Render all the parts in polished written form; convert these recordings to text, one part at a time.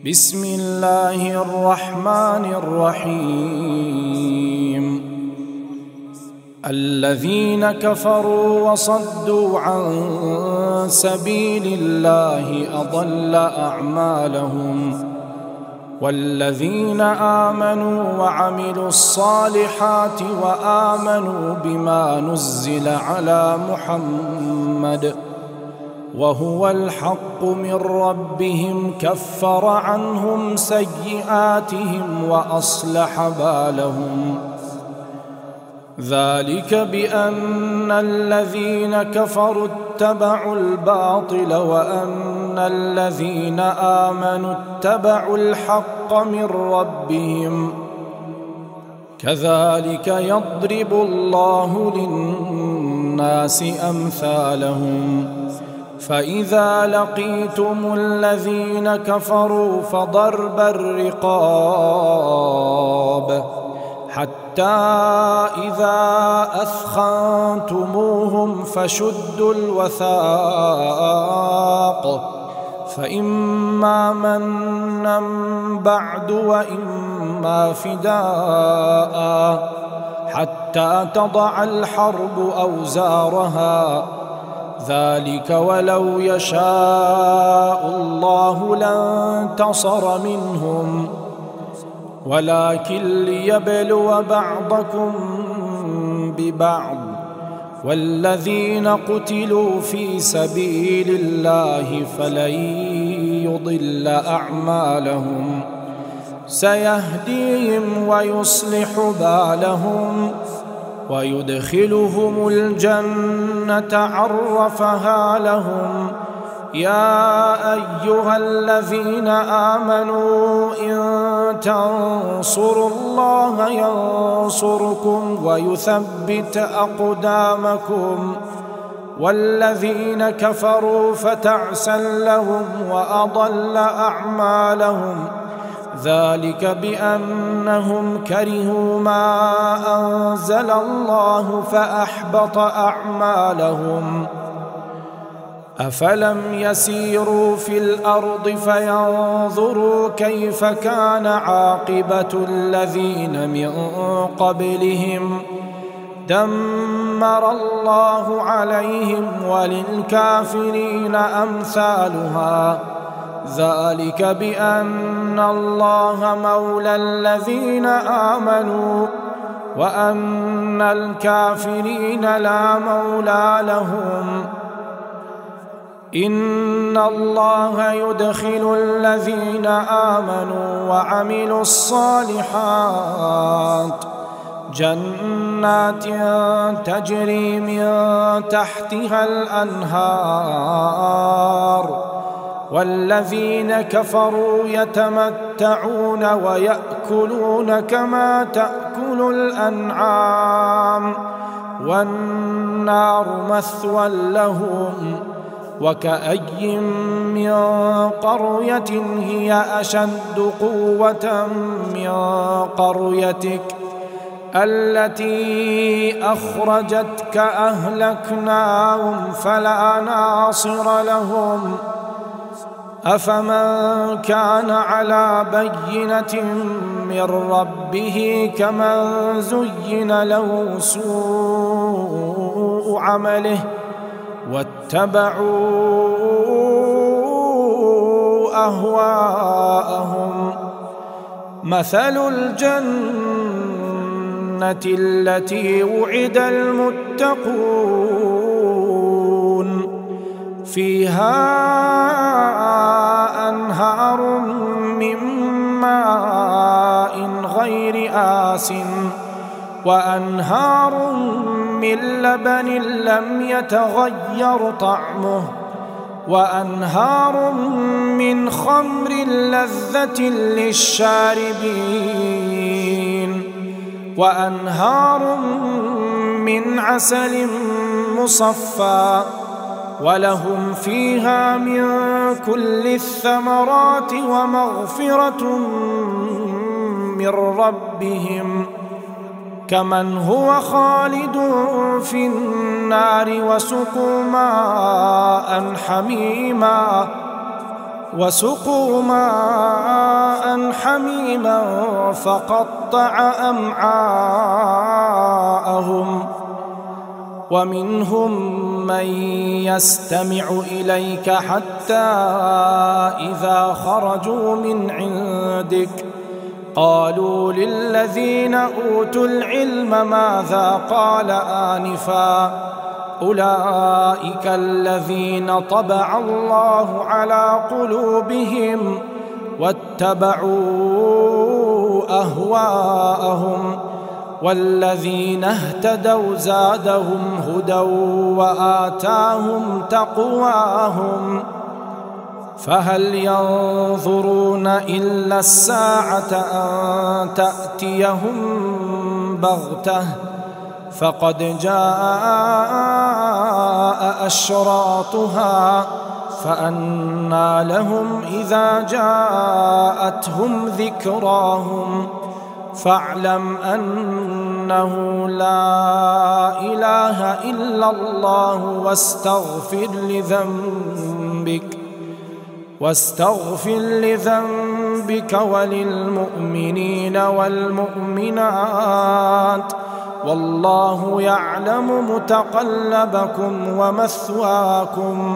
بسم الله الرحمن الرحيم. الذين كفروا وصدوا عن سبيل الله أضل أعمالهم، والذين آمنوا وعملوا الصالحات وآمنوا بما نزل على محمد وهو الحق من ربهم كفر عنهم سيئاتهم وأصلح بالهم. ذلك بأن الذين كفروا اتبعوا الباطل وأن الذين آمنوا اتبعوا الحق من ربهم. كذلك يضرب الله للناس أمثالهم. فإذا لقيتم الذين كفروا فضرب الرقاب حتى إذا أثخنتموهم فشدوا الوثاق، فإما منا بعد وإما فداء حتى تضع الحرب أوزارها. ذلك ولو يشاء الله لانتصر منهم، ولكن ليبلو بعضكم ببعض. والذين قتلوا في سبيل الله فلن يضل أعمالهم، سيهديهم ويصلح بالهم ويدخلهم الجنة عرفها لهم. يا أيها الذين آمنوا إن تنصروا الله ينصركم ويثبت أقدامكم. والذين كفروا فتعسا لهم وأضل أعمالهم. ذلك بأنهم كرهوا ما أنزل الله فأحبط أعمالهم. أفلم يسيروا في الأرض فينظروا كيف كان عاقبة الذين من قبلهم. دمر الله عليهم وللكافرين أمثالها. ذلك بأن الله مولى الذين آمنوا وأن الكافرين لا مولى لهم. إن الله يدخل الذين آمنوا وعملوا الصالحات جنات تجري من تحتها الأنهار، والذين كفروا يتمتعون ويأكلون كما تأكل الأنعام، والنار مثوى لهم. وكأي من قرية هي أشد قوة من قريتك التي أخرجتك أهلكناهم فلا ناصر لهم. أفمن كان على بينة من ربه كمن زين له سوء عمله واتبعوا أهواءهم. مثل الجنة التي وعد المتقون فيها أنهار من ماء غير آسٍ وأنهار من لبن لم يتغير طعمه وأنهار من خمر لذة للشاربين وأنهار من عسل مصفى ولهم فيها من كل الثمرات ومغفرة من ربهم كمن هو خالد في النار وسقوا ماء حميما فقطع أمعاءهم ومنهم من يستمع إليك حتى إذا خرجوا من عندك قالوا للذين أوتوا العلم ماذا قال آنفا أولئك الذين طبع الله على قلوبهم واتبعوا أهواءهم والذين اهتدوا زادهم هدى وآتاهم تقواهم فهل ينظرون إلا الساعة أن تأتيهم بغتة فقد جاء أشراطها فأنى لهم إذا جاءتهم ذكراهم فاعلم أنه لا إله إلا الله واستغفر لذنبك وللمؤمنين والمؤمنات والله يعلم متقلبكم ومثواكم.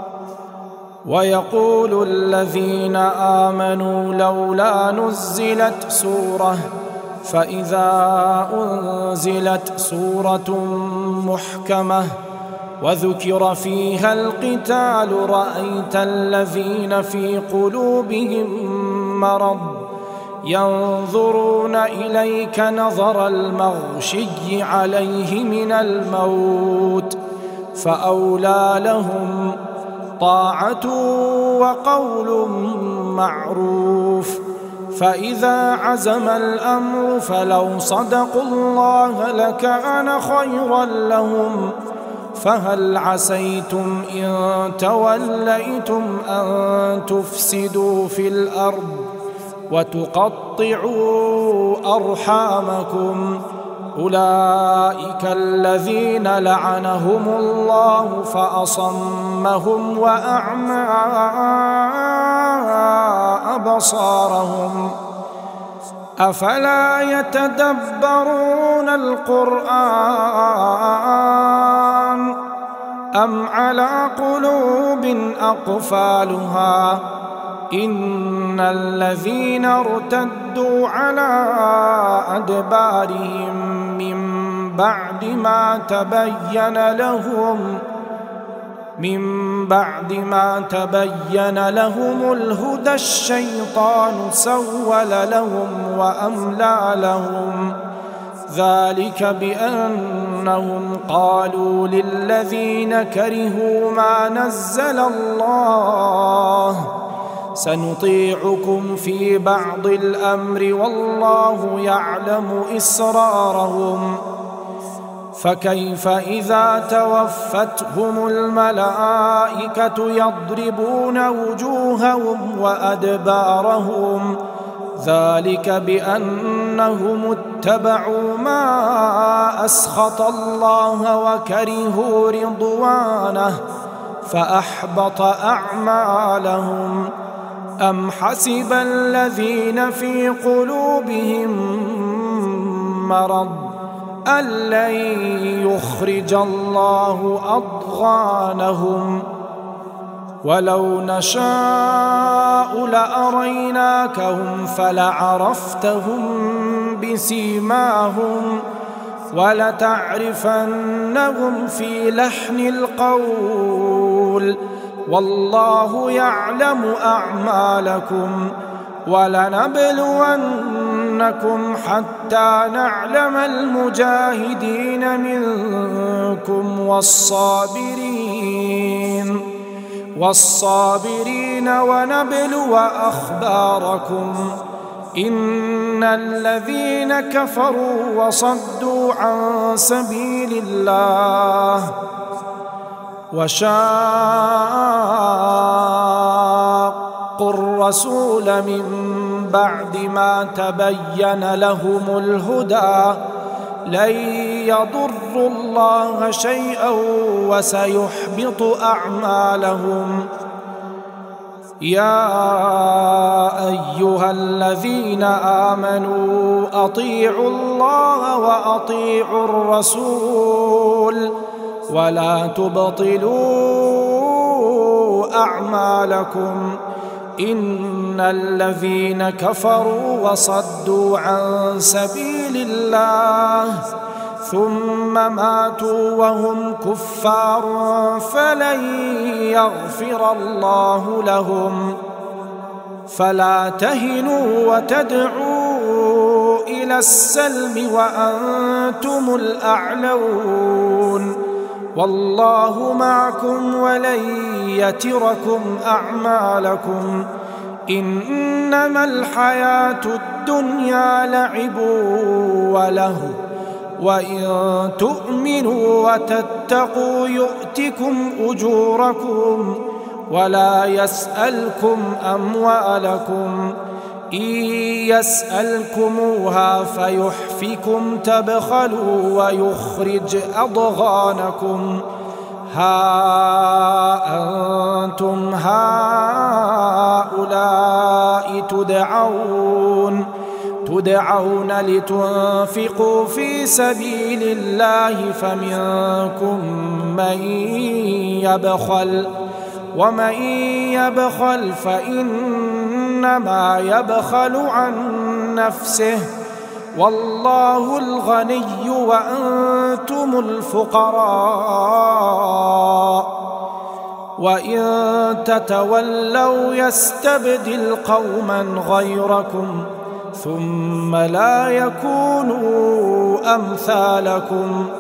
ويقول الذين آمنوا لولا نزلت سورة فإذا أنزلت سورة محكمة وذكر فيها القتال رأيت الذين في قلوبهم مرض ينظرون إليك نظر المغشي عليه من الموت فأولى لهم طاعة وقول معروف فإذا عزم الأمر فلو صدقوا الله لكان خيرا لهم فهل عسيتم إن توليتم أن تفسدوا في الأرض وتقطعوا أرحامكم أولئك الذين لعنهم الله فأصمهم وأعمى أبصارهم أفلا يتدبرون القرآن أم على قلوب أقفالها إن الذين ارتدوا على أدبارهم من بعد ما تبين لهم الهدى الشيطان سول لهم وأملى لهم ذلك بأنهم قالوا للذين كرهوا ما نزل الله سنطيعكم في بعض الأمر والله يعلم إسرارهم فكيف إذا توفتهم الملائكة يضربون وجوههم وأدبارهم ذلك بأنهم اتبعوا ما أسخط الله وكرهوا رضوانه فأحبط أعمالهم أم حسب الذين في قلوبهم مرض أن لن يخرج الله أضغانهم ولو نشاء لأريناكهم فلعرفتهم بسيماهم ولتعرفنهم في لحن القول والله يعلم أعمالكم ولنبلونكم حتى نعلم المجاهدين منكم والصابرين ونبلو أخباركم إن الذين كفروا وصدوا عن سبيل الله وشاقوا الرسول من بعد ما تبين لهم الهدى لن يضروا الله شيئا وسيحبط أعمالهم يا أيها الذين آمنوا أطيعوا الله وأطيعوا الرسول ولا تبطلوا أعمالكم إن الذين كفروا وصدوا عن سبيل الله ثم ماتوا وهم كفار فلن يغفر الله لهم فلا تهنوا وتدعوا إلى السلم وأنتم الأعلون والله معكم ولن يتركم أعمالكم إنما الحياة الدنيا لعب وله وإن تؤمنوا وتتقوا يؤتكم أجوركم ولا يسألكم أموالكم إن يسألكموها فيحفكم تبخلوا ويخرج أضغانكم ها أنتم هؤلاء تدعون لتنفقوا في سبيل الله فمنكم من يبخل ومن يبخل فإنما يبخل عن نفسه والله الغني وأنتم الفقراء وإن تتولوا يستبدل قوما غيركم ثم لا يكونوا أمثالكم